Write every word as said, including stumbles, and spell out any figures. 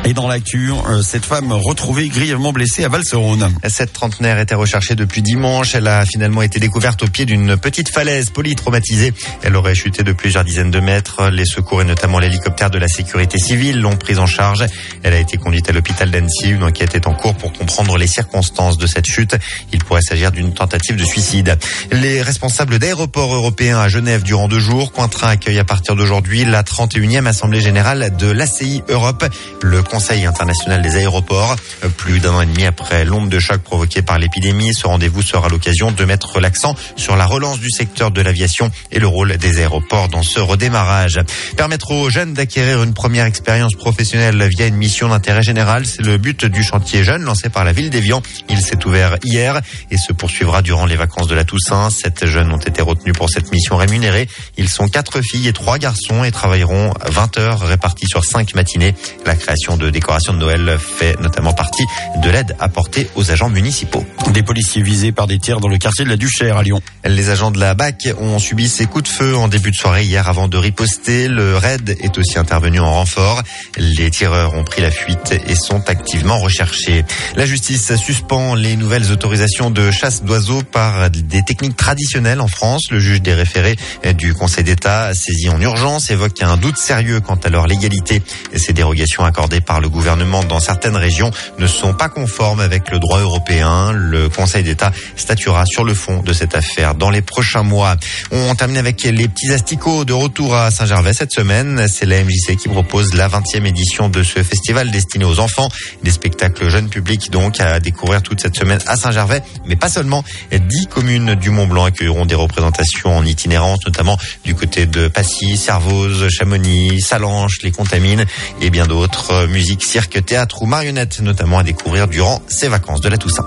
Et dans l'actu, cette femme retrouvée grièvement blessée à Valserone. Cette trentenaire était recherchée depuis dimanche. Elle a finalement été découverte au pied d'une petite falaise polytraumatisée. Elle aurait chuté de plusieurs dizaines de mètres. Les secours et notamment l'hélicoptère de la sécurité civile l'ont prise en charge. Elle a été conduite à l'hôpital d'Annecy. Une enquête est en cours pour comprendre les circonstances de cette chute. Il pourrait s'agir d'une tentative de suicide. Les responsables d'aéroports européens à Genève durant deux jours. Cointrin accueille à partir d'aujourd'hui la trente et unième Assemblée générale de l'A C I Europe, le Conseil international des aéroports. Plus d'un an et demi après l'onde de choc provoquée par l'épidémie, ce rendez-vous sera l'occasion de mettre l'accent sur la relance du secteur de l'aviation et le rôle des aéroports dans ce redémarrage. Permettre aux jeunes d'acquérir une première expérience professionnelle via une mission d'intérêt général, c'est le but du chantier Jeunes lancé par la ville d'Évian. Il s'est ouvert hier et se poursuivra durant les vacances de la Toussaint. Sept jeunes ont été retenus pour cette mission rémunérée. Ils sont quatre filles et trois garçons et travailleront vingt heures réparties sur cinq matinées. La création de décorations de Noël fait notamment partie de l'aide apportée aux agents municipaux. Des policiers visés par des tirs dans le quartier de la Duchère à Lyon. Les agents de la B A C ont subi ces coups de feu en début de soirée hier avant de riposter. Le raid est aussi intervenu en renfort. Les tireurs ont pris la fuite et sont activement recherchés. La justice suspend les nouvelles autorisations de chasse d'oiseaux par des techniques traditionnelles en France. Le juge des référés du Conseil d'État, saisi en urgence, évoque un doute sérieux quant à leur légalité. Ces dérogations accordées par le gouvernement dans certaines régions ne sont pas conformes avec le droit européen. Le Conseil d'État statuera sur le fond de cette affaire dans les prochains mois. On termine avec les petits asticots de retour à Saint-Gervais cette semaine. C'est la M J C qui propose la vingtième édition de ce festival destiné aux enfants. Des spectacles jeunes publics donc à découvrir toute cette semaine à Saint-Gervais, mais pas seulement. Dix communes du Mont-Blanc accueilleront des représentations en itinérance, notamment du côté de Passy, Servoz, Chamonix, Salanches, les Contamines et bien d'autres. Musique, cirque, théâtre ou marionnettes notamment à découvrir durant ces vacances de la Toussaint.